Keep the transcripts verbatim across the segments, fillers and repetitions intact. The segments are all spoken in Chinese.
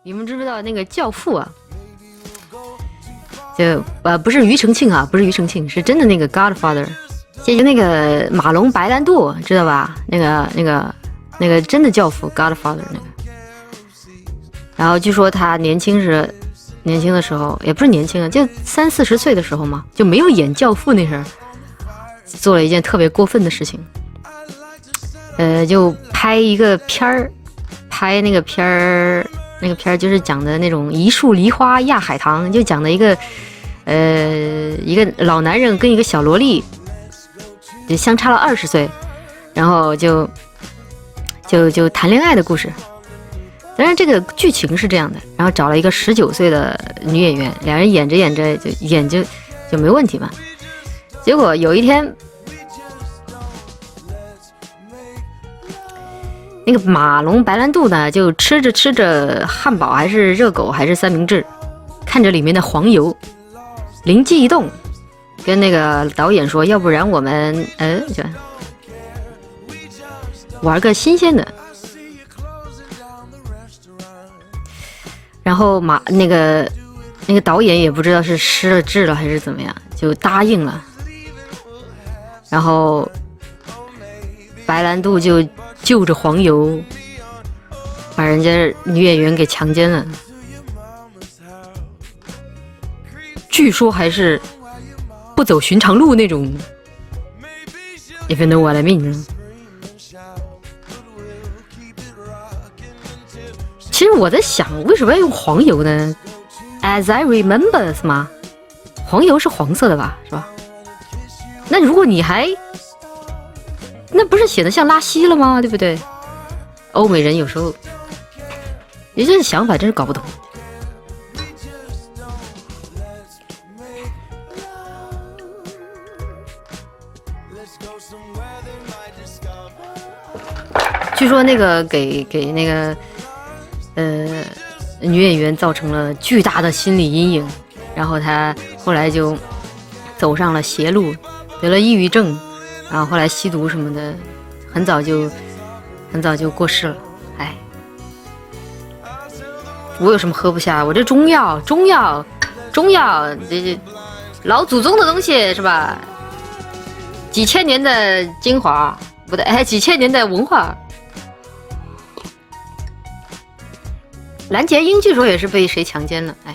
你们知不知道那个教父啊？就呃不是庾澄庆啊，不是庾澄庆，是真的那个 Godfather， 就那个马龙白兰度，知道吧？那个那个那个真的教父 Godfather 那个。然后据说他年轻时，年轻的时候也不是年轻啊，就三四十岁的时候嘛，就没有演教父那时候，做了一件特别过分的事情。呃，就拍一个片儿，拍那个片儿。那个片儿就是讲的那种一树梨花压海棠，就讲的一个，呃，一个老男人跟一个小萝莉，就相差了二十岁，然后就就就谈恋爱的故事。当然，这个剧情是这样的，然后找了一个十九岁的女演员，两人演着演着就演就就没问题嘛。结果有一天，那个马龙白兰度呢，就吃着吃着汉堡还是热狗还是三明治，看着里面的黄油，灵机一动，跟那个导演说：“要不然我们呃，就玩个新鲜的。”然后马那个那个导演也不知道是失了智了还是怎么样，就答应了。然后白兰度就就着黄油把人家女演员给强奸了，据说还是不走寻常路那种 ，if you know what I mean。其实我在想，为什么要用黄油呢 ？As I remember 是吗？黄油是黄色的吧，是吧？那如果你还，那不是显得像拉稀了吗？对不对？欧美人有时候，你这想法真是搞不懂。据说那个给给那个。呃，女演员造成了巨大的心理阴影，然后她后来就走上了邪路，得了抑郁症，然后后来吸毒什么的，很早就很早就过世了。哎，我有什么喝不下？我这中药，中药，中药，这这老祖宗的东西是吧？几千年的精华，不对，哎，几千年的文化。蓝洁瑛据说也是被谁强奸了，哎，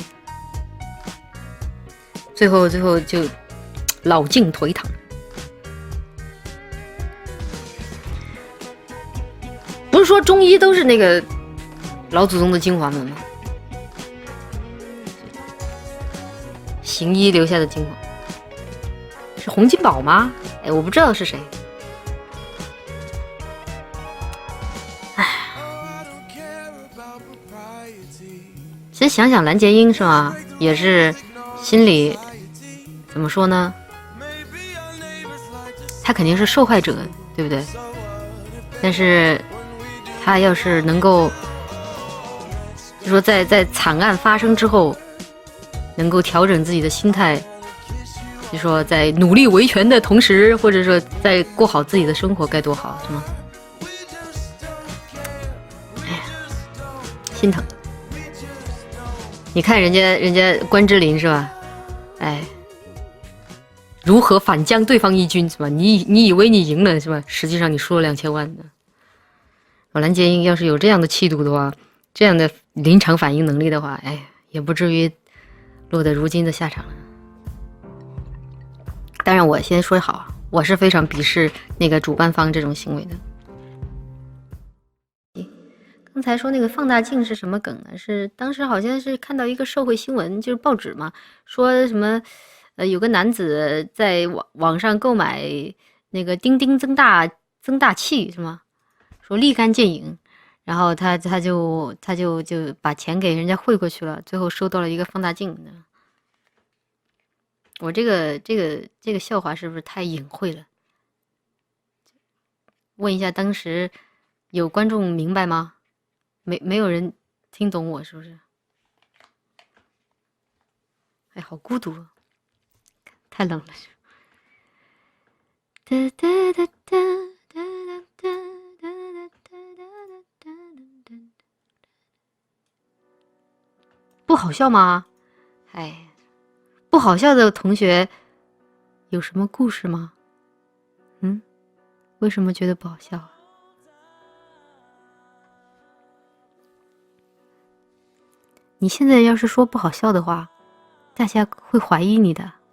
最后最后就老境颓唐。不是说中医都是那个老祖宗的精华吗？行医留下的精华是洪金宝吗？哎，我不知道是谁。其实想想蓝洁瑛是吧，也是心里怎么说呢？她肯定是受害者，对不对？但是她要是能够，就说在在惨案发生之后，能够调整自己的心态，就说在努力维权的同时，或者说在过好自己的生活，该多好，是吗？哎呀，心疼。你看人家人家关之琳是吧？哎，如何反将对方一军是吧？你你以为你赢了是吧？实际上你输了两千万呢。蓝洁瑛要是有这样的气度的话，这样的临场反应能力的话，哎，也不至于落得如今的下场了。当然，我先说好，我是非常鄙视那个主办方这种行为的。刚才说那个放大镜是什么梗呢？是当时好像是看到一个社会新闻，就是报纸嘛，说什么，呃，有个男子在网网上购买那个钉钉增大增大器是吗？说立竿见影，然后他他就他就就把钱给人家汇过去了，最后收到了一个放大镜。我这个这个这个笑话是不是太隐晦了？问一下，当时有观众明白吗？没没有人听懂我是不是？哎，好孤独啊，太冷了。哒哒哒哒哒哒哒哒哒哒哒哒。 不好笑吗？哎，不好笑的同学有什么故事吗？嗯，为什么觉得不好笑啊？你现在要是说不好笑的话，大家会怀疑你的。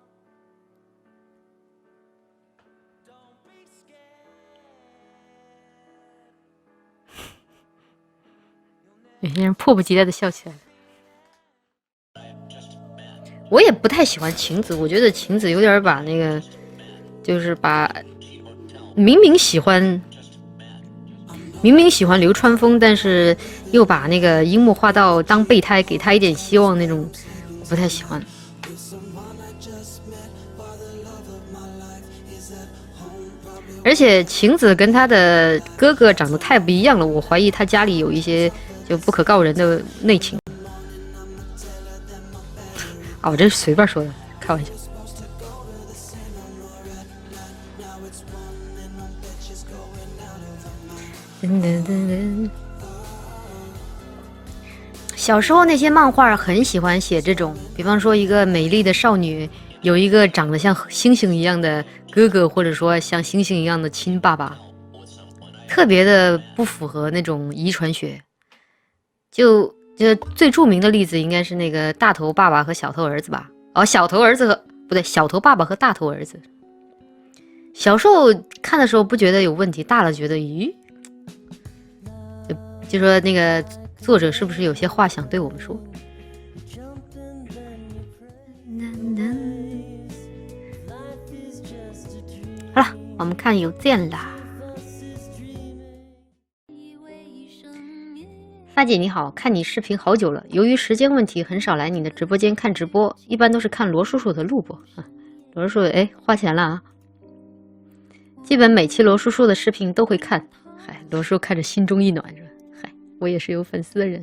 有些人迫不及待的笑起来了。我也不太喜欢晴子，我觉得晴子有点把那个，就是把明明喜欢，明明喜欢流川枫，但是又把那个樱木花道当备胎，给他一点希望那种，我不太喜欢。而且晴子跟他的哥哥长得太不一样了，我怀疑他家里有一些就不可告人的内情。啊，我这是随便说的，开玩笑。噔噔噔噔。小时候那些漫画很喜欢写这种，比方说一个美丽的少女有一个长得像星星一样的哥哥，或者说像星星一样的亲爸爸，特别的不符合那种遗传学。就就最著名的例子应该是那个大头爸爸和小头儿子吧。哦，小头儿子和不对，小头爸爸和大头儿子。小时候看的时候不觉得有问题，大了觉得咦，就就说那个作者是不是有些话想对我们说？好了，我们看邮件啦。发姐你好，看你视频好久了，由于时间问题很少来你的直播间看直播，一般都是看罗叔叔的录播。啊、罗叔叔哎花钱了啊！基本每期罗叔叔的视频都会看，嗨，罗叔看着心中一暖是吧？嗨，我也是有粉丝的人。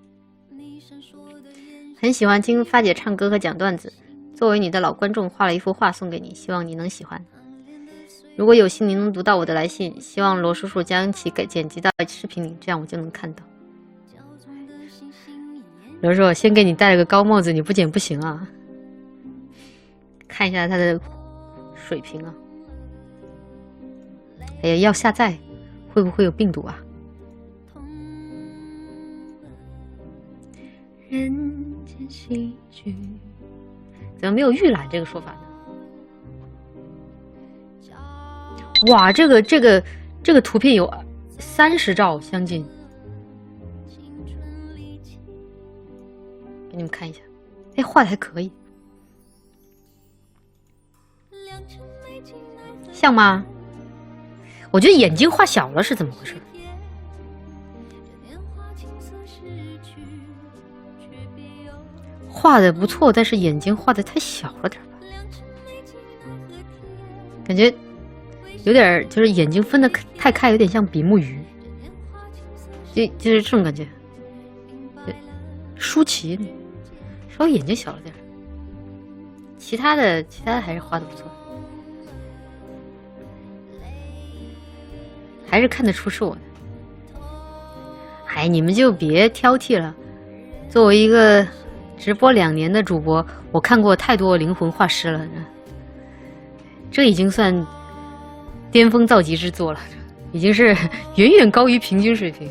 很喜欢听发姐唱歌和讲段子，作为你的老观众画了一幅画送给你，希望你能喜欢。如果有幸您能读到我的来信，希望罗叔叔将其给剪辑到视频里，这样我就能看到。罗叔，先给你戴了个高帽子，你不剪不行啊！看一下他的水平啊！哎呀，要下载，会不会有病毒啊？人间喜剧，怎么没有预览这个说法呢？哇，这个这个这个图片有三十兆将近。给你们看一下，哎，画的还可以，像吗？我觉得眼睛画小了是怎么回事？画的不错，但是眼睛画的太小了点吧？感觉有点就是眼睛分的太开，有点像比目鱼，就就是这种感觉。舒淇稍微眼睛小了点，其他的其他的还是画的不错，还是看得出是我的。哎，你们就别挑剔了。作为一个直播两年的主播，我看过太多灵魂画师了，这已经算巅峰造极之作了，已经是远远高于平均水平。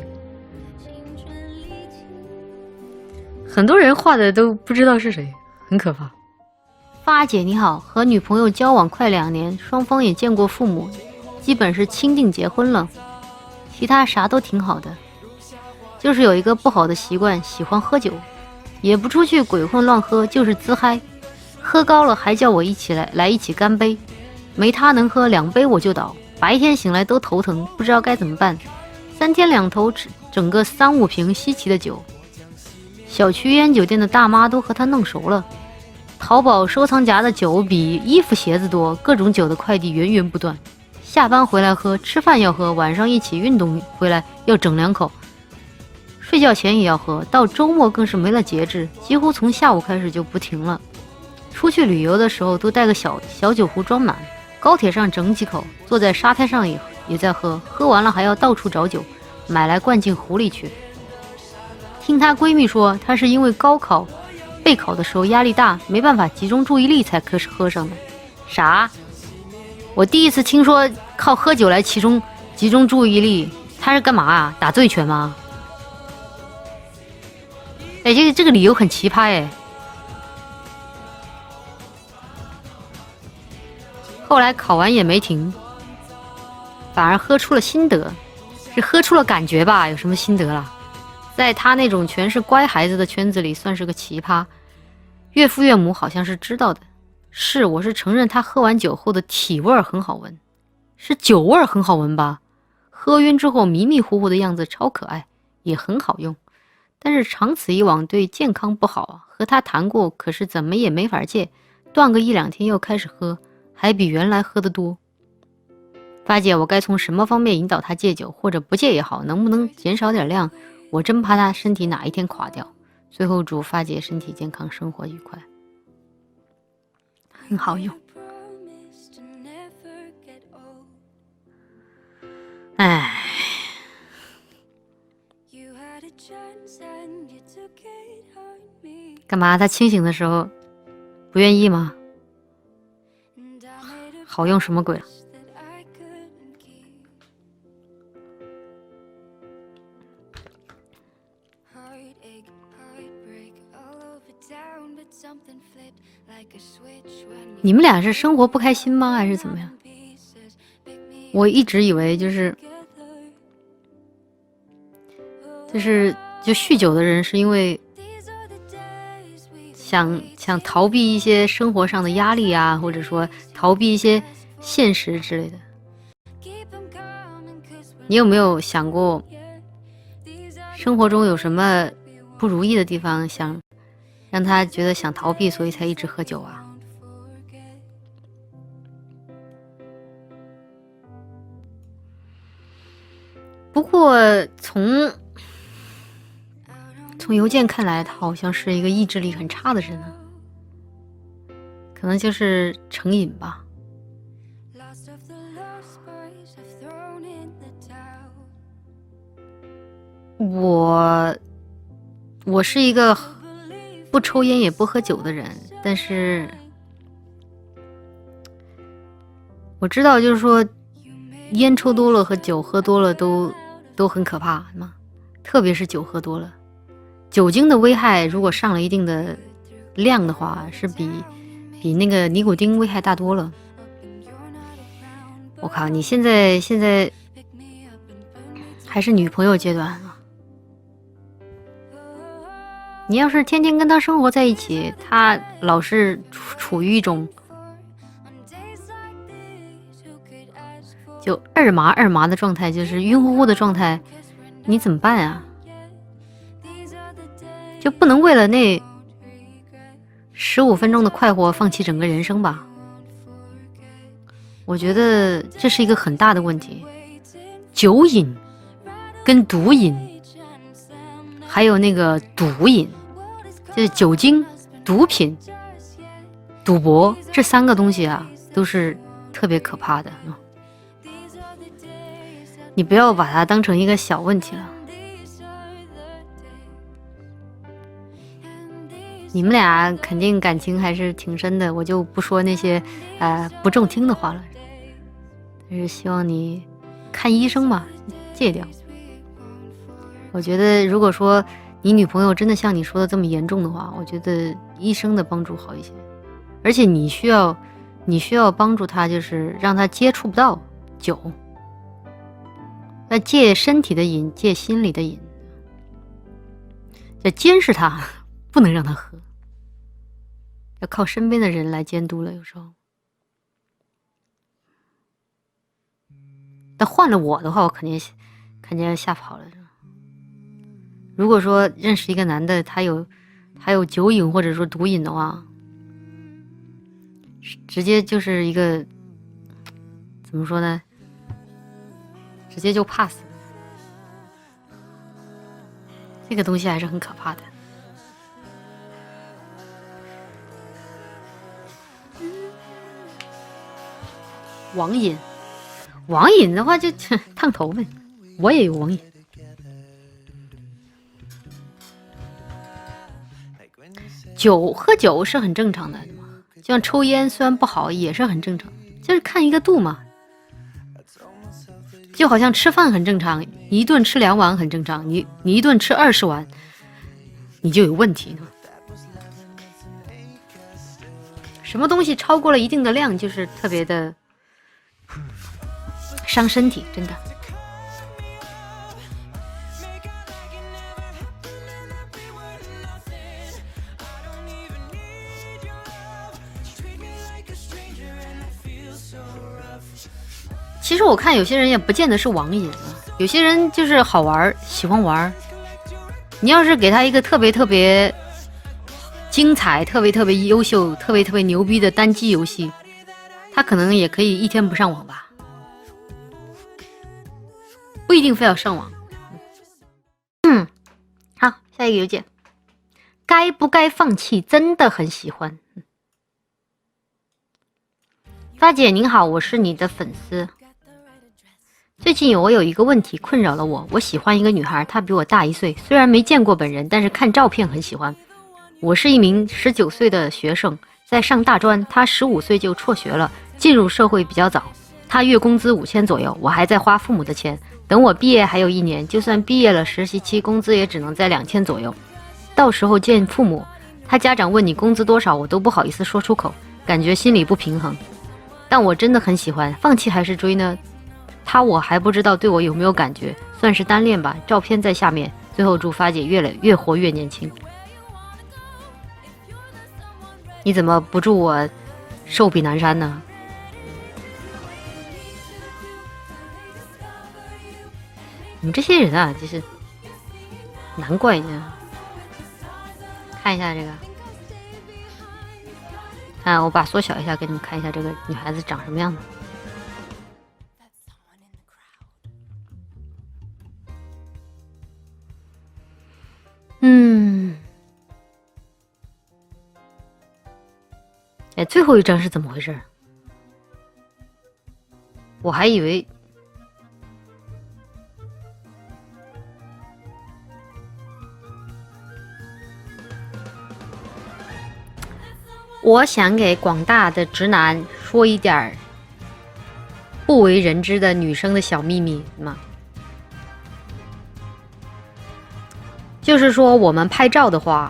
很多人画的都不知道是谁，很可怕。发姐你好，和女朋友交往快两年，双方也见过父母，基本是钦定结婚了，其他啥都挺好的，就是有一个不好的习惯，喜欢喝酒，也不出去鬼混乱喝，就是自嗨，喝高了还叫我一起来来一起干杯，没他能喝两杯我就倒，白天醒来都头疼，不知道该怎么办，三天两头整个三五瓶稀奇的酒。小区烟酒店的大妈都和他弄熟了，淘宝收藏夹的酒比衣服鞋子多，各种酒的快递源源不断。下班回来喝，吃饭要喝，晚上一起运动回来要整两口，睡觉前也要喝，到周末更是没了节制，几乎从下午开始就不停了。出去旅游的时候都带个小小酒壶装满，高铁上整几口，坐在沙滩上也也在喝，喝完了还要到处找酒，买来灌进壶里去。听她闺蜜说，她是因为高考备考的时候压力大，没办法集中注意力才喝喝上的。啥？我第一次听说靠喝酒来集中集中注意力，他是干嘛啊？打醉拳吗？哎，这个这个理由很奇葩哎。后来考完也没停，反而喝出了心得，是喝出了感觉吧？有什么心得了？在他那种全是乖孩子的圈子里，算是个奇葩。岳父岳母好像是知道的。是，我是承认他喝完酒后的体味很好闻，是酒味很好闻吧？喝晕之后迷迷糊糊的样子超可爱，也很好用。但是长此以往对健康不好啊。和他谈过，可是怎么也没法戒，断个一两天又开始喝，还比原来喝得多。发姐，我该从什么方面引导他戒酒，或者不戒也好，能不能减少点量？我真怕他身体哪一天垮掉。最后祝发姐身体健康，生活愉快。很好用。唉，干嘛？他清醒的时候不愿意吗？好用什么鬼了？你们俩是生活不开心吗？还是怎么样？我一直以为就是就是就酗酒的人是因为想想逃避一些生活上的压力啊，或者说逃避一些现实之类的。你有没有想过生活中有什么不如意的地方，想让他觉得想逃避，所以才一直喝酒啊？不过从从邮件看来，他好像是一个意志力很差的人啊，可能就是成瘾吧。我我是一个不抽烟也不喝酒的人，但是我知道就是说烟抽多了和酒喝多了都都很可怕嘛，特别是酒喝多了，酒精的危害如果上了一定的量的话，是比比那个尼古丁危害大多了。我靠，你现在现在还是女朋友阶段啊？你要是天天跟他生活在一起，他老是处处于一种就二麻二麻的状态，就是晕乎乎的状态，你怎么办啊？就不能为了那十五分钟的快活放弃整个人生吧？我觉得这是一个很大的问题。酒瘾跟毒瘾还有那个毒瘾，就是酒精、毒品、赌博这三个东西啊，都是特别可怕的。你不要把它当成一个小问题了。你们俩肯定感情还是挺深的，我就不说那些呃不中听的话了。但是希望你看医生嘛，戒掉。我觉得如果说你女朋友真的像你说的这么严重的话，我觉得医生的帮助好一些。而且你需要你需要帮助她，就是让她接触不到酒。要戒身体的瘾，戒心里的瘾，要监视他，不能让他喝，要靠身边的人来监督了。有时候，但换了我的话，我肯定肯定要吓跑了。如果说认识一个男的，他有他有酒瘾或者说毒瘾的话，直接就是一个怎么说呢？直接就 pass， 这个东西还是很可怕的。网瘾，网瘾的话就烫头呗，我也有网瘾。 酒喝酒是很正常的嘛，就像抽烟虽然不好也是很正常，就是看一个度嘛。就好像吃饭很正常，你一顿吃两碗很正常，你你一顿吃二十碗，你就有问题呢。什么东西超过了一定的量，就是特别的伤身体，真的。其实我看有些人也不见得是网瘾啊，有些人就是好玩，喜欢玩。你要是给他一个特别特别精彩、特别特别优秀、特别特别牛逼的单机游戏，他可能也可以一天不上网吧，不一定非要上网。嗯，好，下一个邮件，该不该放弃？真的很喜欢。发姐您好，我是你的粉丝。最近我有一个问题困扰了我，我喜欢一个女孩，她比我大一岁，虽然没见过本人，但是看照片很喜欢。我是一名十九岁的学生，在上大专，她十五岁就辍学了，进入社会比较早。她月工资五千左右，我还在花父母的钱。等我毕业还有一年，就算毕业了实习期，工资也只能在两千左右。到时候见父母，她家长问你工资多少，我都不好意思说出口，感觉心里不平衡。但我真的很喜欢，放弃还是追呢？他我还不知道对我有没有感觉，算是单恋吧。照片在下面。最后祝发姐越来越活越年轻。你怎么不祝我寿比南山呢？你们这些人啊，就是难怪呢。看一下这个，看我把缩小一下，给你们看一下这个女孩子长什么样子。嗯，哎，最后一张是怎么回事？我还以为我想给广大的直男说一点不为人知的女生的小秘密嘛。就是说我们拍照的话，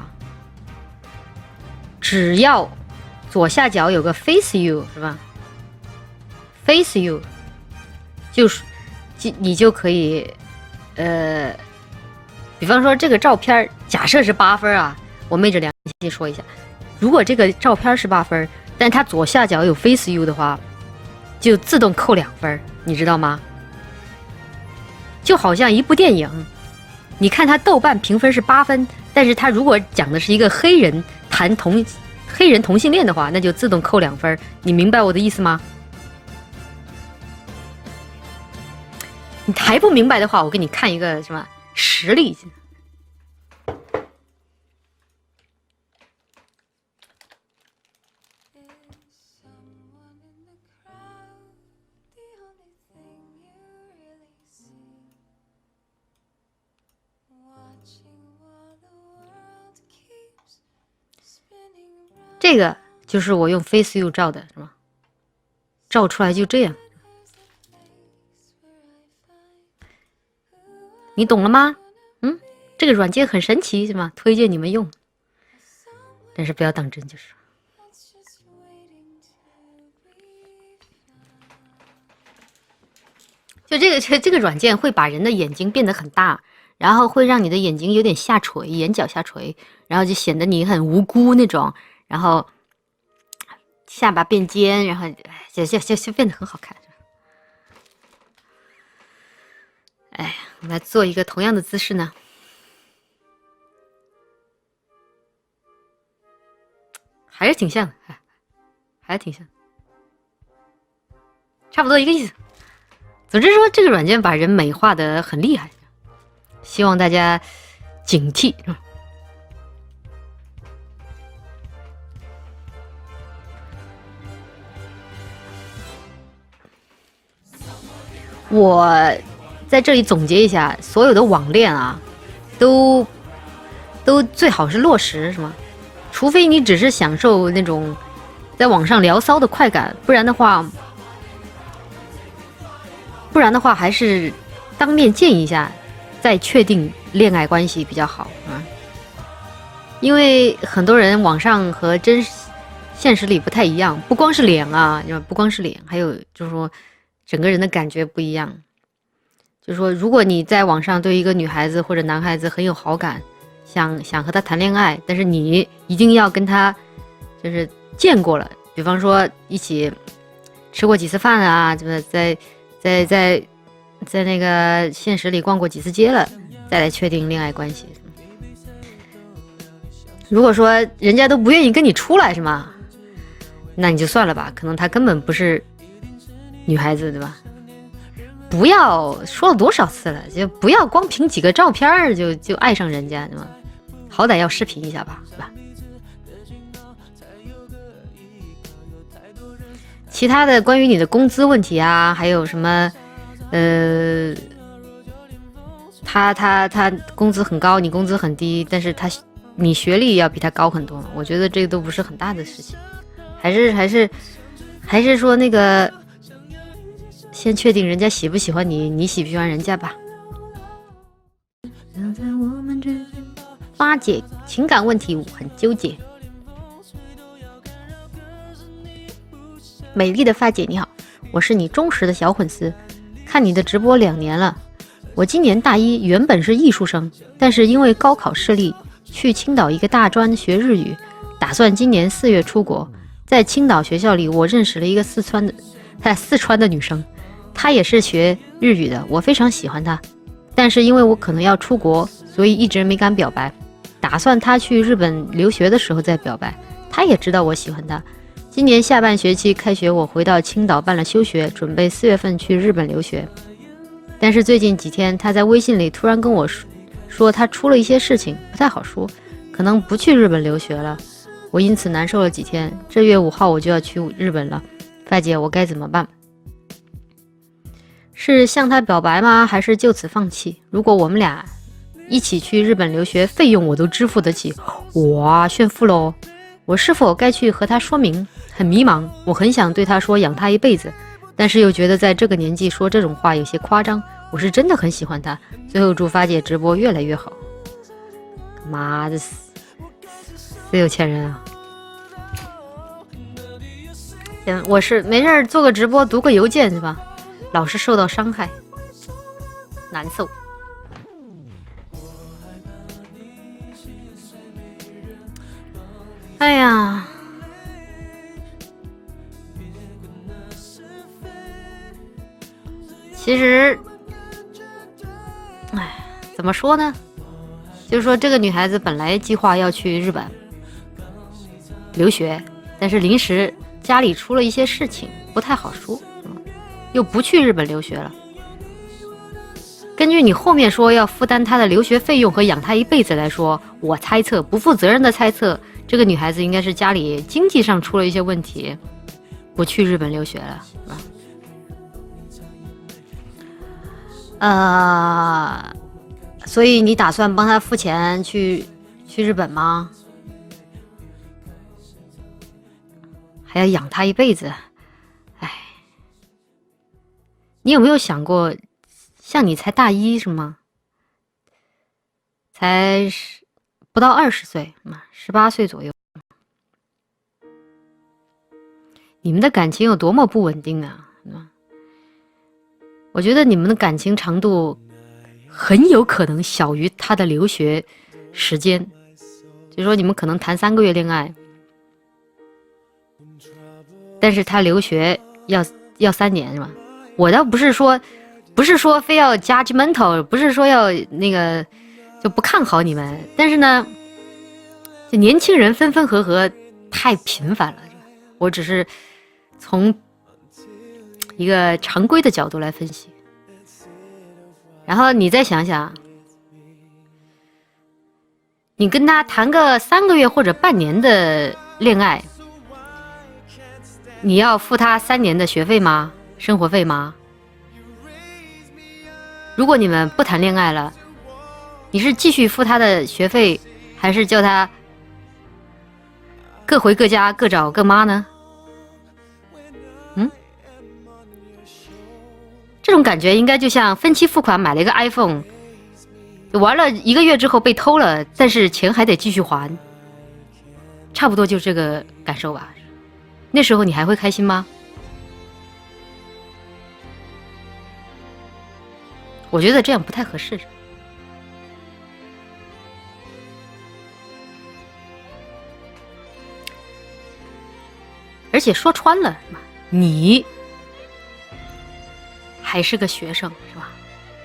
只要左下角有个 face you 是吧 face you 就是你就可以呃比方说这个照片假设是八分啊，我昧着良心说一下，如果这个照片是八分，但它左下角有 face you 的话，就自动扣两分，你知道吗？就好像一部电影，你看他豆瓣评分是八分，但是他如果讲的是一个黑人谈同黑人同性恋的话，那就自动扣两分。你明白我的意思吗？你还不明白的话，我给你看一个什么实例。这个就是我用 Face You 照的，是吗？照出来就这样，你懂了吗？嗯，这个软件很神奇，是吗？推荐你们用，但是不要当真就是。就这个这这个软件会把人的眼睛变得很大，然后会让你的眼睛有点下垂，眼角下垂，然后就显得你很无辜那种。然后下巴变尖，然后就就就就变得很好看。哎，我们来做一个同样的姿势呢，还是挺像的，还是挺像，差不多一个意思。总之说，这个软件把人美化的很厉害，希望大家警惕。我在这里总结一下，所有的网恋啊，都都最好是落实什么除非你只是享受那种在网上聊骚的快感，不然的话，不然的话还是当面见一下，再确定恋爱关系比较好啊。因为很多人网上和真现实里不太一样，不光是脸啊，不光是脸，还有就是说整个人的感觉不一样。就是说，如果你在网上对一个女孩子或者男孩子很有好感，想想和他谈恋爱，但是你一定要跟他就是见过了，比方说一起吃过几次饭啊，就是在在在在那个现实里逛过几次街了，再来确定恋爱关系。如果说人家都不愿意跟你出来是吗？那你就算了吧，可能他根本不是女孩子，对吧？不要说了多少次了，就不要光凭几个照片就就爱上人家，对吗？好歹要视频一下吧，对吧？其他的关于你的工资问题啊，还有什么，呃，他他他工资很高，你工资很低，但是他你学历要比他高很多，我觉得这个都不是很大的事情，还是还是还是说那个。先确定人家喜不喜欢你，你喜不喜欢人家吧。发解情感问题，我很纠结。美丽的发姐你好，我是你忠实的小粉丝，看你的直播两年了。我今年大一，原本是艺术生，但是因为高考失利，去青岛一个大专学日语，打算今年四月出国。在青岛学校里，我认识了一个四川的，哎，四川的女生。她也是学日语的，我非常喜欢她，但是因为我可能要出国，所以一直没敢表白，打算她去日本留学的时候再表白。她也知道我喜欢她。今年下半学期开学，我回到青岛办了休学，准备四月份去日本留学。但是最近几天，她在微信里突然跟我说，说她出了一些事情，不太好说，可能不去日本留学了。我因此难受了几天。这月五号我就要去日本了，范姐，我该怎么办？是向他表白吗？还是就此放弃？如果我们俩一起去日本留学，费用我都支付得起，哇，炫富喽！我是否该去和他说明？很迷茫，我很想对他说养他一辈子，但是又觉得在这个年纪说这种话有些夸张。我是真的很喜欢他。最后祝发姐直播越来越好。妈的，死有钱人啊！行，我是没事做个直播，读个邮件是吧？老是受到伤害，难受。哎呀，其实，哎，怎么说呢？就是说，这个女孩子本来计划要去日本留学，但是临时家里出了一些事情，不太好说。又不去日本留学了。根据你后面说要负担她的留学费用和养她一辈子来说，我猜测，不负责任的猜测，这个女孩子应该是家里经济上出了一些问题，不去日本留学了，是吧？呃，所以你打算帮她付钱去去日本吗？还要养她一辈子？你有没有想过，像你才大一是吗？才不到二十岁嘛，十八岁左右。你们的感情有多么不稳定啊！我觉得你们的感情长度很有可能小于他的留学时间，就是说你们可能谈三个月恋爱，但是他留学要要三年是吧？我倒不是说，不是说非要 judgmental， 不是说要那个就不看好你们，但是呢，就年轻人分分合合太频繁了。我只是从一个常规的角度来分析，然后你再想想，你跟他谈个三个月或者半年的恋爱，你要付他三年的学费吗？生活费吗？如果你们不谈恋爱了，你是继续付他的学费，还是叫他各回各家，各找各妈呢？嗯，这种感觉应该就像分期付款买了一个 iPhone， 玩了一个月之后被偷了，但是钱还得继续还，差不多就这个感受吧。那时候你还会开心吗？我觉得这样不太合适。而且说穿了，你还是个学生，是吧？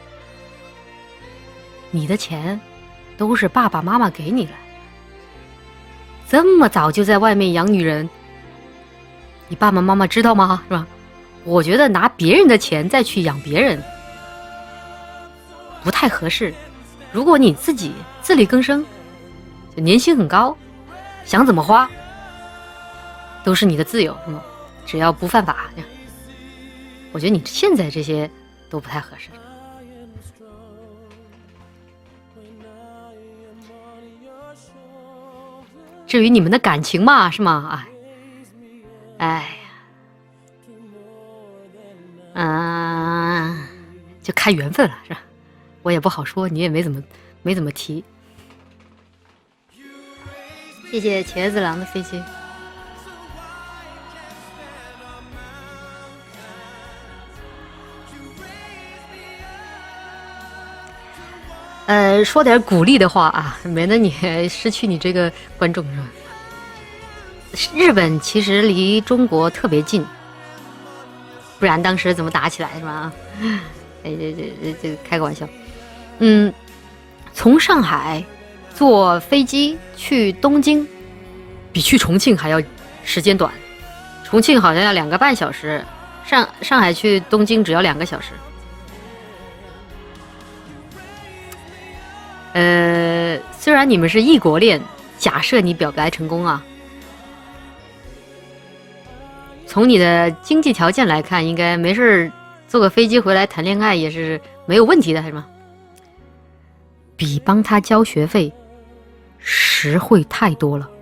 你的钱都是爸爸妈妈给你了，这么早就在外面养女人，你爸爸妈妈知道吗？是吧？我觉得拿别人的钱再去养别人不太合适。如果你自己自力更生，年薪很高，想怎么花都是你的自由，是吗？只要不犯法。我觉得你现在这些都不太合适。至于你们的感情嘛，是吗？哎，哎呀，嗯、呃，就看缘分了，是吧？我也不好说，你也没怎么没怎么提。谢谢茄子狼的飞机。呃，说点鼓励的话啊，免得你失去你这个观众，是吧？日本其实离中国特别近，不然当时怎么打起来是吧？哎，这这这开个玩笑。嗯，从上海坐飞机去东京，比去重庆还要时间短。重庆好像要两个半小时，上上海去东京只要两个小时。呃，虽然你们是异国恋，假设你表白成功啊，从你的经济条件来看，应该没事坐个飞机回来谈恋爱也是没有问题的，是吗？比帮他交学费实惠太多了，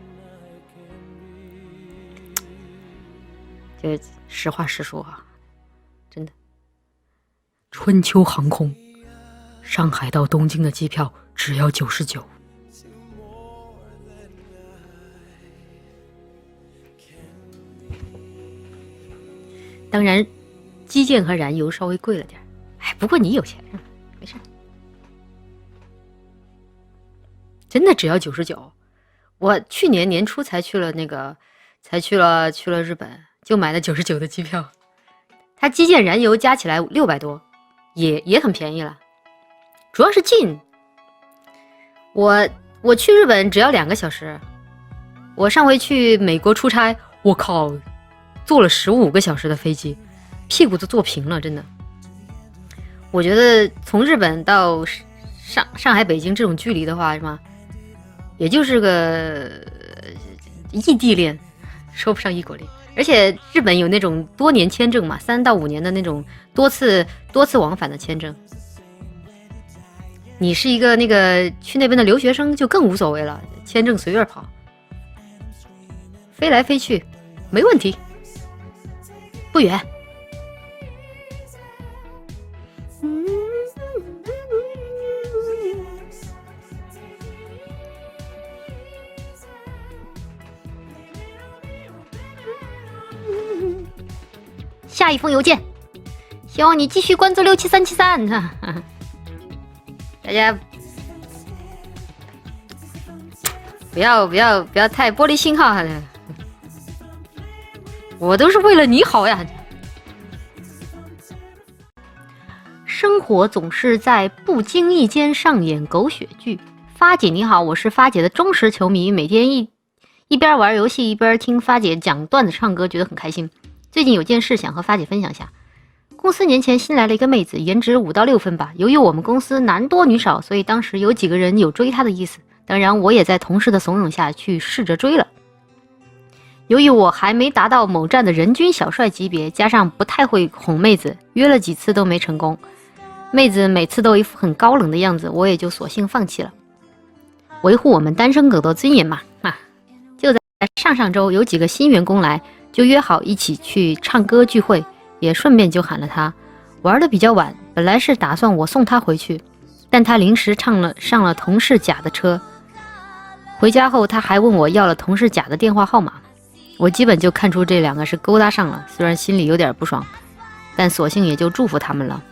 这实话实说啊，真的。春秋航空上海到东京的机票只要九十九。当然，基建和燃油稍微贵了点，哎，不过你有钱，没事。真的只要九十九。我去年年初才去了那个，才去了去了日本，就买了九十九的机票。它基建燃油加起来六百多，也也很便宜了。主要是近，我我去日本只要两个小时，我上回去美国出差，我靠，坐了十五个小时的飞机，屁股都坐平了，真的。我觉得从日本到上上海、北京这种距离的话，是吗？也就是个异地恋，说不上异国恋。而且日本有那种多年签证嘛，三到五年的那种多次多次往返的签证。你是一个那个去那边的留学生就更无所谓了，签证随便跑，飞来飞去没问题，不远。下一封邮件，希望你继续关注六七三七三。大家不要不要不要太玻璃心哈，我都是为了你好呀。生活总是在不经意间上演狗血剧。发姐你好，我是发姐的忠实球迷，每天一一边玩游戏一边听发姐讲段子唱歌，觉得很开心。最近有件事想和发姐分享一下。公司年前新来了一个妹子，颜值五到六分吧。由于我们公司男多女少，所以当时有几个人有追她的意思。当然，我也在同事的怂恿下去试着追了。由于我还没达到某站的人均小帅级别，加上不太会哄妹子，约了几次都没成功。妹子每次都一副很高冷的样子，我也就索性放弃了。维护我们单身狗的尊严嘛，啊，就在上上周有几个新员工来，就约好一起去唱歌聚会，也顺便就喊了他。玩的比较晚，本来是打算我送他回去，但他临时唱了上了同事甲的车。回家后他还问我要了同事甲的电话号码，我基本就看出这两个是勾搭上了，虽然心里有点不爽，但索性也就祝福他们了。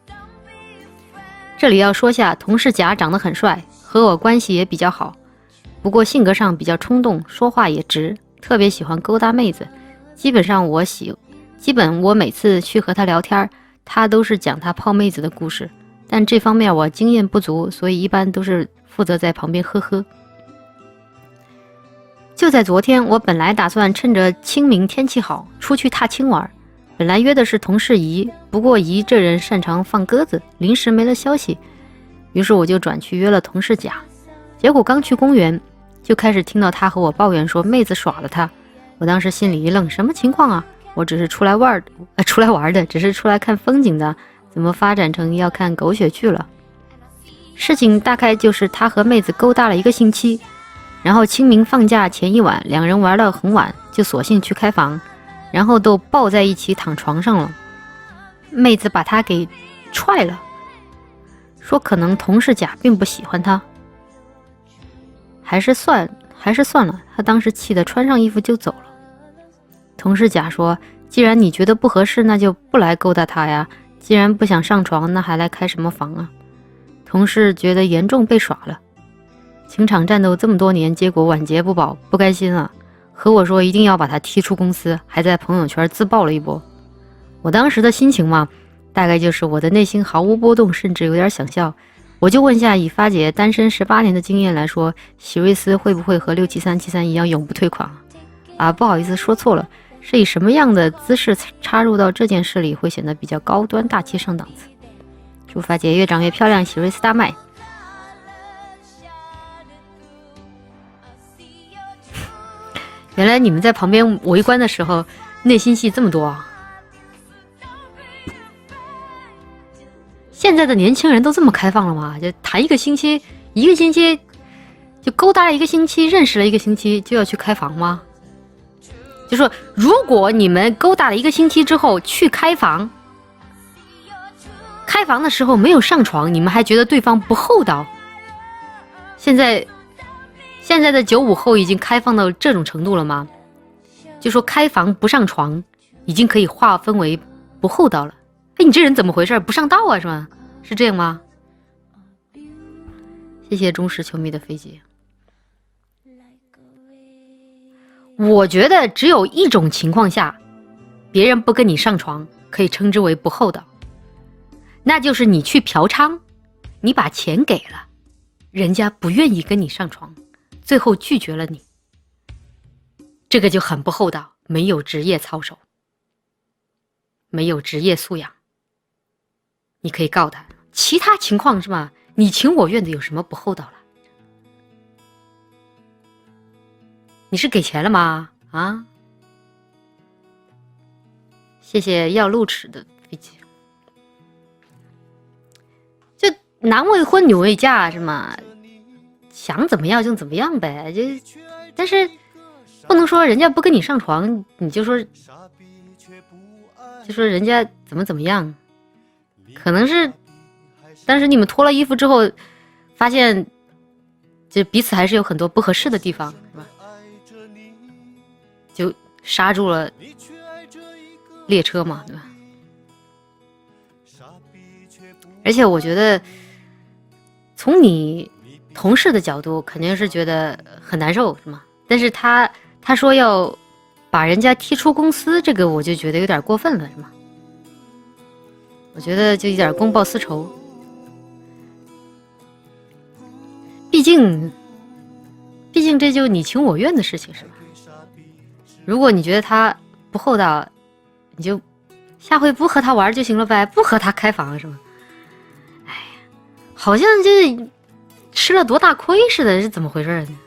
这里要说下，同事甲长得很帅，和我关系也比较好，不过性格上比较冲动，说话也直，特别喜欢勾搭妹子。基本上我喜基本我每次去和他聊天，他都是讲他泡妹子的故事，但这方面我经验不足，所以一般都是负责在旁边呵呵。就在昨天，我本来打算趁着清明天气好出去踏青玩，本来约的是同事怡，不过怡这人擅长放鸽子，临时没了消息，于是我就转去约了同事甲。结果刚去公园，就开始听到他和我抱怨说妹子耍了他。我当时心里一愣，什么情况啊？我只是出来玩的，呃，出来玩的，只是出来看风景的，怎么发展成要看狗血剧了？事情大概就是他和妹子勾搭了一个星期，然后清明放假前一晚，两人玩到很晚，就索性去开房，然后都抱在一起躺床上了。妹子把他给踹了，说可能同事甲并不喜欢他，还是算还是算了，他当时气得穿上衣服就走了。同事甲说，既然你觉得不合适，那就不来勾搭他呀，既然不想上床，那还来开什么房啊？同事觉得严重被耍了，情场战斗这么多年，结果晚节不保，不甘心了，和我说一定要把他踢出公司，还在朋友圈自爆了一波。我当时的心情嘛，大概就是我的内心毫无波动，甚至有点想笑。我就问下，以发姐单身十八年的经验来说，喜瑞斯会不会和六七三七三一样永不退款啊？不好意思，说错了，是以什么样的姿势插入到这件事里会显得比较高端大气上档次？祝发姐越长越漂亮，喜瑞斯大卖。原来你们在旁边围观的时候，内心戏这么多啊！现在的年轻人都这么开放了吗？就谈一个星期，一个星期就勾搭了一个星期，认识了一个星期，就要去开房吗？就说如果你们勾搭了一个星期之后去开房，开房的时候没有上床，你们还觉得对方不厚道？现在现在的九五后已经开放到这种程度了吗？就说开房不上床，已经可以划分为不厚道了。哎，你这人怎么回事？不上道啊，是吗？是这样吗？谢谢忠实球迷的飞机。我觉得只有一种情况下，别人不跟你上床，可以称之为不厚道，那就是你去嫖娼，你把钱给了，人家不愿意跟你上床，最后拒绝了你，这个就很不厚道，没有职业操守，没有职业素养。你可以告他，其他情况是吧？你情我愿的有什么不厚道了？你是给钱了吗？啊？谢谢要露齿的飞机。就男未婚女未嫁是吗？想怎么样就怎么样呗，就但是不能说人家不跟你上床，你就说就说人家怎么怎么样。可能是但是你们脱了衣服之后发现就彼此还是有很多不合适的地方，是吧？就刹住了列车嘛，对吧？而且我觉得从你同事的角度肯定是觉得很难受，是吗？但是他他说要把人家踢出公司，这个我就觉得有点过分了，是吗？我觉得就有点公报私仇，毕竟毕竟这就你情我愿的事情，是吧？如果你觉得他不厚道，你就下回不和他玩就行了呗，不和他开房，是吗？哎呀，好像这吃了多大亏似的，是怎么回事呢？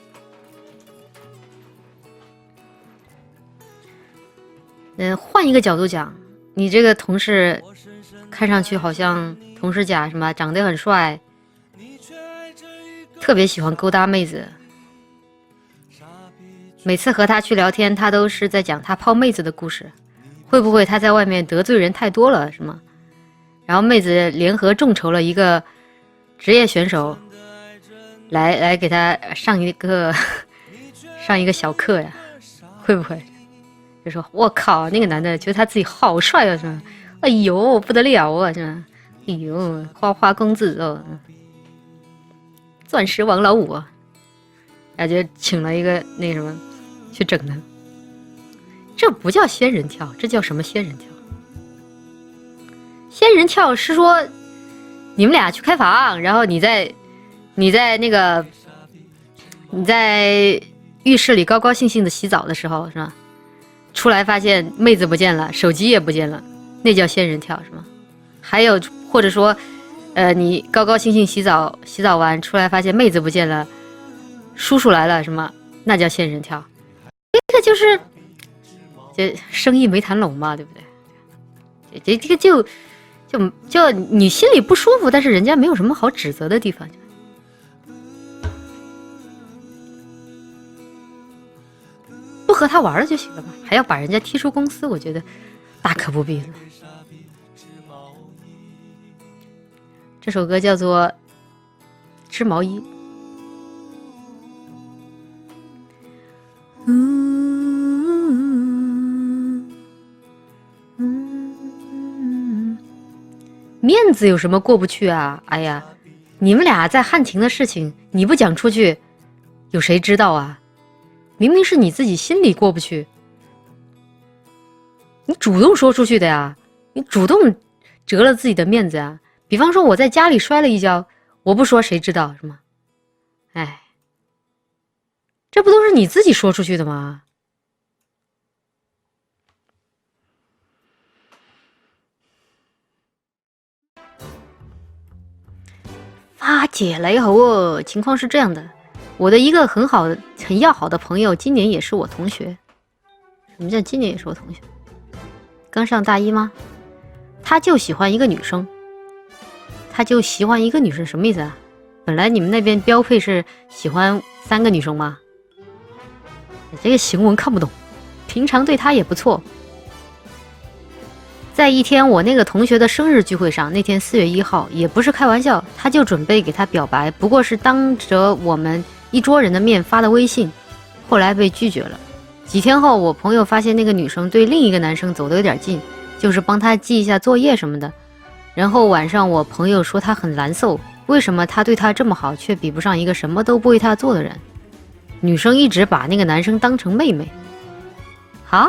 嗯，换一个角度讲，你这个同事看上去好像同事甲什么长得很帅，特别喜欢勾搭妹子， 每次和他去聊天，他都是在讲他泡妹子的故事。会不会他在外面得罪人太多了，是吗？然后妹子联合众筹了一个职业选手，来来给他上一个上一个小课呀？会不会？就说我靠，那个男的觉得他自己好帅啊，是吗？哎呦，不得了啊，是吗？哎呦，花花公子哦，钻石王老五，然后就请了一个那什么去整他。这不叫仙人跳，这叫什么仙人跳？仙人跳是说你们俩去开房，然后你在你在那个你在浴室里高高兴兴的洗澡的时候，是吧？出来发现妹子不见了，手机也不见了，那叫仙人跳是吗？还有或者说呃你高高兴兴洗澡洗澡完出来发现妹子不见了，叔叔来了什么？那叫仙人跳。这个就是这生意没谈拢嘛，对不对？这这个就就就你心里不舒服，但是人家没有什么好指责的地方。不和他玩了就行了嘛，还要把人家踢出公司，我觉得大可不必了。这首歌叫做《织毛衣》。嗯嗯，面子有什么过不去啊？哎呀，你们俩在汉庭的事情，你不讲出去，有谁知道啊？明明是你自己心里过不去，你主动说出去的呀，你主动折了自己的面子啊。比方说我在家里摔了一跤，我不说谁知道是吗？哎，这不都是你自己说出去的吗？发姐雷猴，情况是这样的，我的一个很好的很要好的朋友今年也是我同学。什么叫今年也是我同学？刚上大一吗？他就喜欢一个女生，他就喜欢一个女生，什么意思啊？本来你们那边标配是喜欢三个女生吗？这个行文看不懂，平常对他也不错。在一天我那个同学的生日聚会上，那天四月一号，也不是开玩笑，他就准备给他表白，不过是当着我们一桌人的面发的微信，后来被拒绝了。几天后，我朋友发现那个女生对另一个男生走得有点近，就是帮他记一下作业什么的。然后晚上我朋友说他很难受，为什么他对他这么好，却比不上一个什么都不为他做的人？女生一直把那个男生当成妹妹。啊？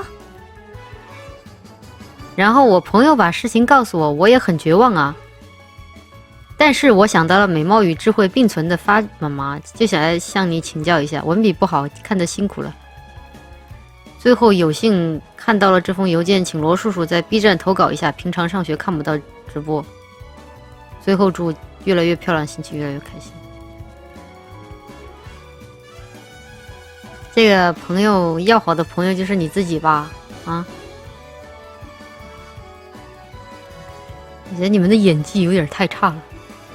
然后我朋友把事情告诉我，我也很绝望啊。但是我想到了美貌与智慧并存的发妈妈，就想来向你请教一下，文笔不好，看得辛苦了。最后有幸看到了这封邮件，请罗叔叔在 B 站投稿一下，平常上学看不到直播。最后祝越来越漂亮，心情越来越开心。这个朋友要好的朋友就是你自己吧？啊？我觉得你们的演技有点太差了。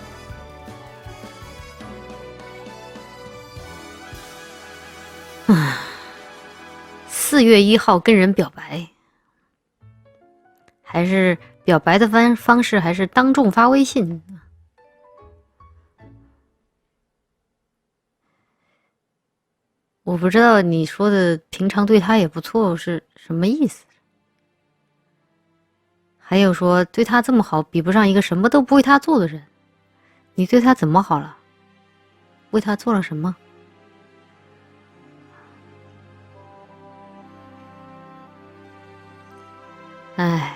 唉，四月一号跟人表白，还是表白的方方式还是当众发微信？我不知道你说的平常对他也不错是什么意思。还有说对他这么好，比不上一个什么都不为他做的人。你对他怎么好了？为他做了什么？哎，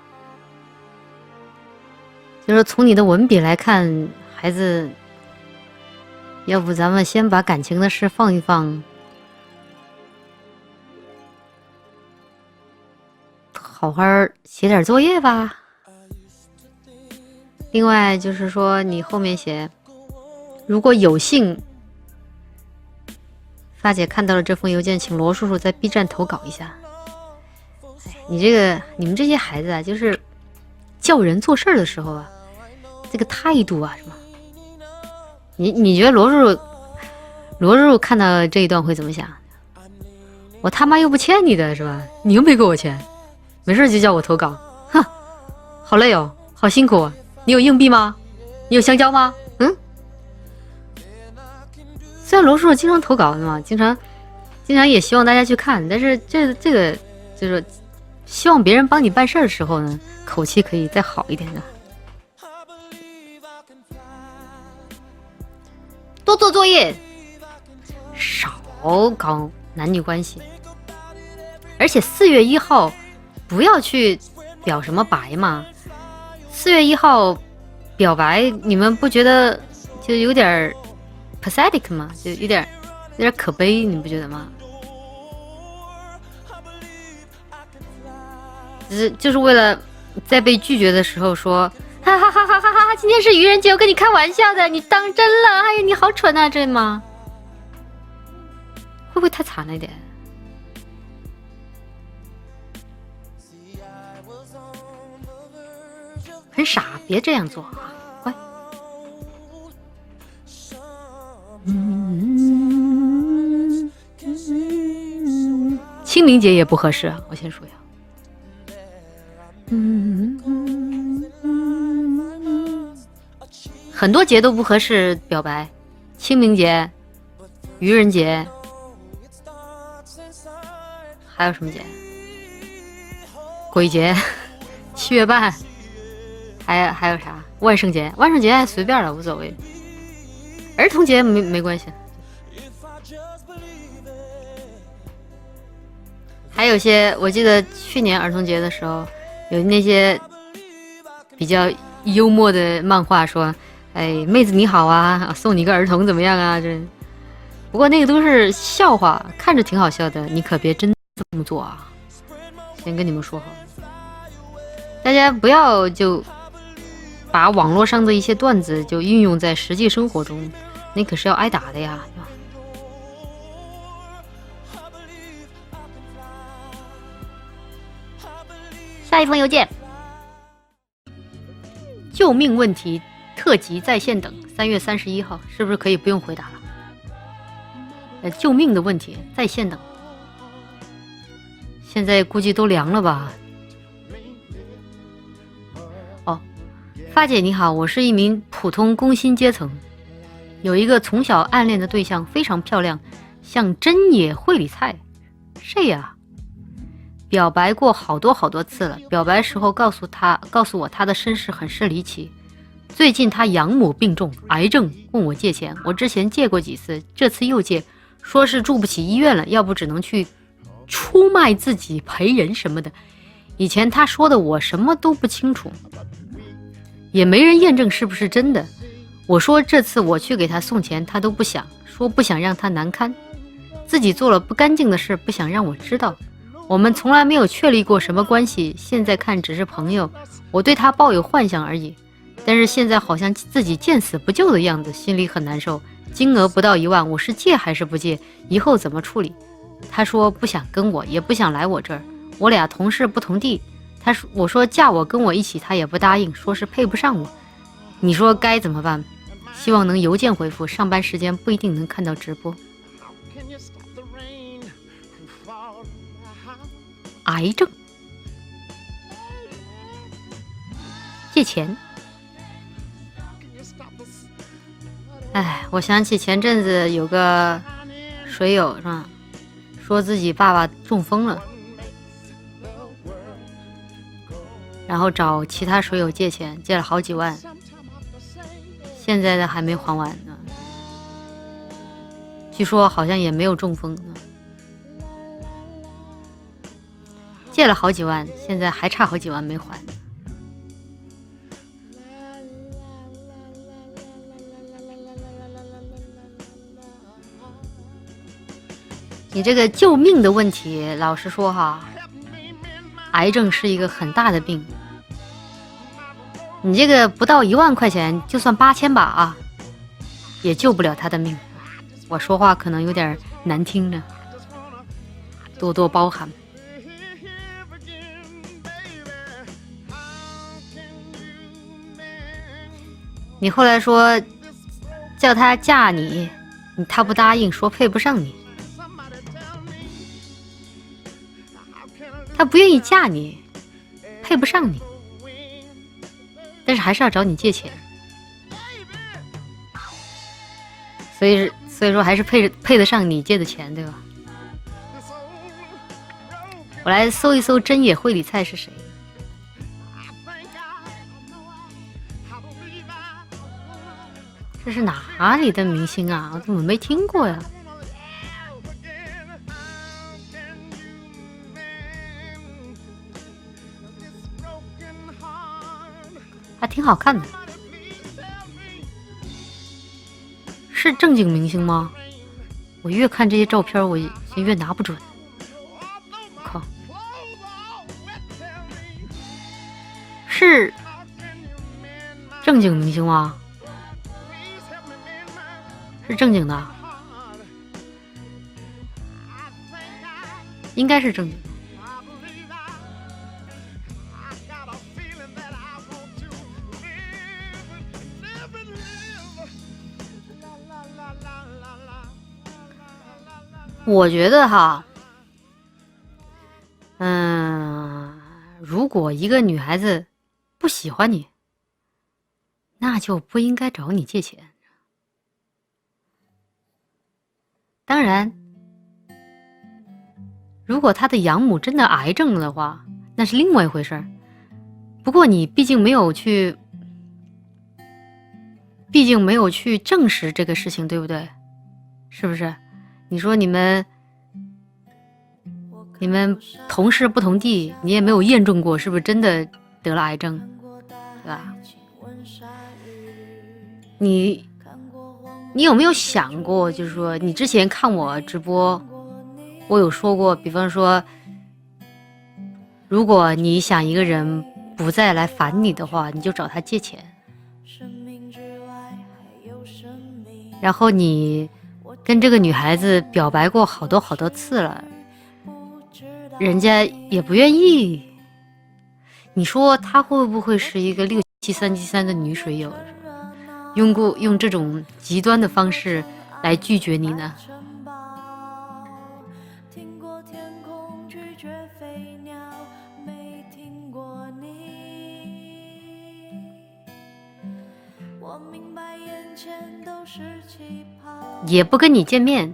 就是从你的文笔来看，孩子，要不咱们先把感情的事放一放，好好写点作业吧。另外就是说，你后面写，如果有幸发姐看到了这封邮件，请罗叔叔在 B 站投稿一下。哎，你这个你们这些孩子啊，就是叫人做事儿的时候啊，这个态度啊什么，你你觉得罗叔叔罗叔叔看到这一段会怎么想？我他妈又不欠你的是吧？你又没给我钱，没事就叫我投稿，哼，好累哦，好辛苦啊！你有硬币吗？你有香蕉吗？嗯。虽然罗叔叔经常投稿嘛，经常经常也希望大家去看，但是这这个就是希望别人帮你办事的时候呢，口气可以再好一点的。多做作业，少搞男女关系。而且四月一号不要去表什么白嘛，四月一号表白，你们不觉得就有点 pathetic 吗？就有点有点可悲，你不觉得吗？只是就是为了在被拒绝的时候说，哈哈哈哈哈哈！今天是愚人节，我跟你开玩笑的，你当真了？哎呀，你好蠢啊，这吗？会不会太惨了一点？很傻，别这样做啊！乖。嗯，清明节也不合适啊，我先说呀。嗯，很多节都不合适表白，清明节、愚人节，还有什么节？鬼节、七月半。还有还有啥？万圣节，万圣节随便了，无所谓。儿童节没没关系。还有些，我记得去年儿童节的时候，有那些比较幽默的漫画说：“哎，妹子你好啊，送你个儿童怎么样啊？”这，不过那个都是笑话，看着挺好笑的，你可别真这么做啊！先跟你们说好，大家不要就。把网络上的一些段子就运用在实际生活中，那可是要挨打的呀。下一封邮件，救命问题特辑在线等，三月三十一号，是不是可以不用回答了？呃，救命的问题在线等，现在估计都凉了吧？发姐你好，我是一名普通工薪阶层，有一个从小暗恋的对象，非常漂亮，像真野惠里菜。谁呀？表白过好多好多次了，表白时候告诉他告诉我他的身世很是离奇，最近他养母病重，癌症，问我借钱，我之前借过几次，这次又借，说是住不起医院了，要不只能去出卖自己赔人什么的。以前他说的我什么都不清楚，也没人验证是不是真的。我说这次我去给他送钱，他都不想，说不想让他难堪，自己做了不干净的事，不想让我知道。我们从来没有确立过什么关系，现在看只是朋友，我对他抱有幻想而已。但是现在好像自己见死不救的样子，心里很难受。金额不到一万，我是借还是不借？以后怎么处理？他说不想跟我，也不想来我这儿。我俩同事不同地。他说我说嫁我跟我一起，他也不答应，说是配不上我。你说该怎么办？希望能邮件回复，上班时间不一定能看到直播。癌症，借钱。哎，我想起前阵子有个水友是吧，说自己爸爸中风了，然后找其他水友借钱，借了好几万，现在的还没还完呢。据说好像也没有中风呢，借了好几万，现在还差好几万没还。你这个救命的问题，老实说哈，癌症是一个很大的病，你这个不到一万块钱，就算八千吧啊，也救不了他的命。我说话可能有点难听呢，多多包涵。你后来说叫他嫁你， 你他不答应，说配不上你，他不愿意嫁你，配不上你，但是还是要找你借钱，所以所以说还是配配得上你借的钱，对吧？我来搜一搜真野惠里菜是谁。这是哪里的明星啊？我怎么没听过呀？还挺好看的。是正经明星吗？我越看这些照片，我越拿不准。靠，是正经明星吗？是正经的，应该是正经的。我觉得哈，嗯，如果一个女孩子不喜欢你，那就不应该找你借钱。当然，如果他的养母真的癌症的话，那是另外一回事儿。不过你毕竟没有去，毕竟没有去证实这个事情，对不对？是不是？你说你们，你们同事不同地，你也没有验证过是不是真的得了癌症，对吧？你。你有没有想过，就是说你之前看我直播，我有说过，比方说如果你想一个人不再来烦你的话，你就找他借钱，然后你跟这个女孩子表白过好多好多次了，人家也不愿意，你说她会不会是一个六七三七三的女水友，用过用这种极端的方式来拒绝你呢？也不跟你见面，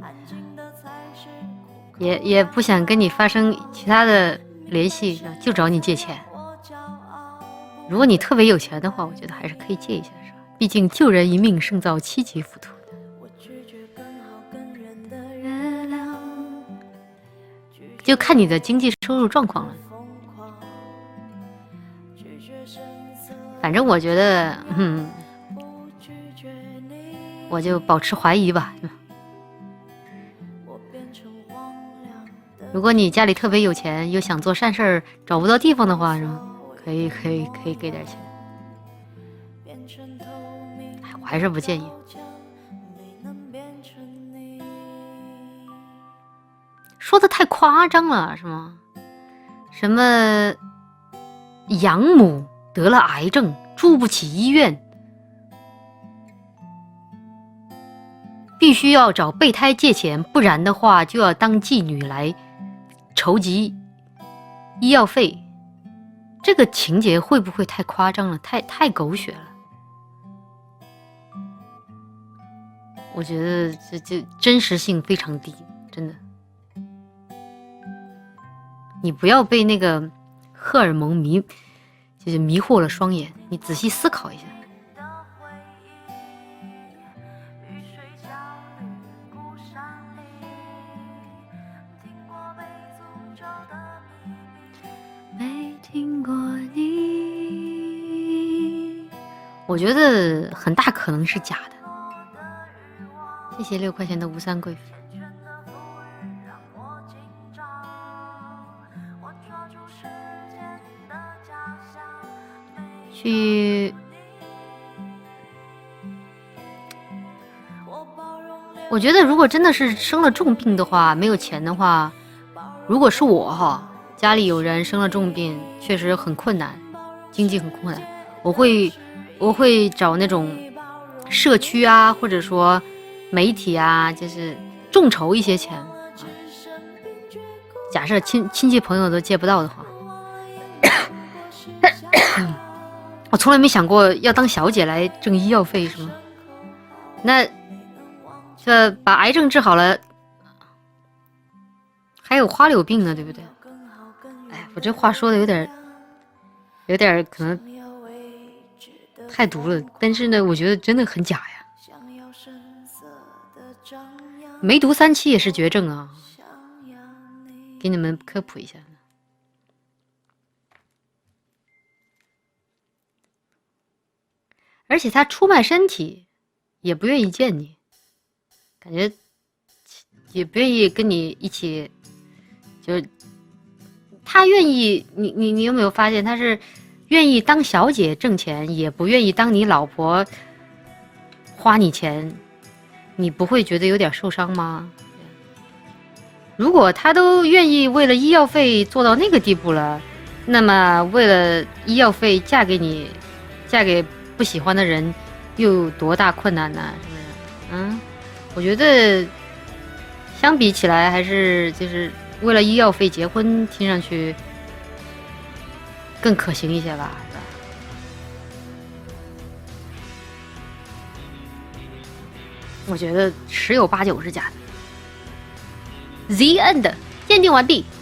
也也不想跟你发生其他的联系，就找你借钱。如果你特别有钱的话，我觉得还是可以借一下，是吧？毕竟救人一命胜造七级浮屠。就看你的经济收入状况了。反正我觉得，嗯，我就保持怀疑吧。如果你家里特别有钱，又想做善事儿，找不到地方的话，是吗？可以，可以，可以给点钱。我还是不建议。说的太夸张了，是吗？什么养母得了癌症，住不起医院，必须要找备胎借钱，不然的话就要当妓女来筹集医药费。这个情节会不会太夸张了？太太狗血了。我觉得这这真实性非常低，真的。你不要被那个荷尔蒙迷，就是迷惑了双眼。你仔细思考一下。没听过你，我觉得很大可能是假的。谢谢六块钱的吴三桂。去，我觉得如果真的是生了重病的话，没有钱的话，如果是我哈，家里有人生了重病，确实很困难，经济很困难，我会我会找那种社区啊，或者说媒体啊，就是众筹一些钱。啊、假设亲亲戚朋友都借不到的话，我从来没想过要当小姐来挣医药费，是吗？那这把癌症治好了，还有花柳病呢，对不对？哎，我这话说的有点，有点可能太毒了，但是呢，我觉得真的很假呀。梅毒三期也是绝症啊，给你们科普一下。而且他出卖身体，也不愿意见你，感觉也不愿意跟你一起，就是他愿意你你你有没有发现，他是愿意当小姐挣钱，也不愿意当你老婆花你钱，你不会觉得有点受伤吗？如果他都愿意为了医药费做到那个地步了，那么为了医药费嫁给你，嫁给不喜欢的人，又有多大困难呢？是不是？嗯，我觉得相比起来，还是就是为了医药费结婚，听上去更可行一些吧，是吧？我觉得十有八九是假的。The end， 鉴定完毕。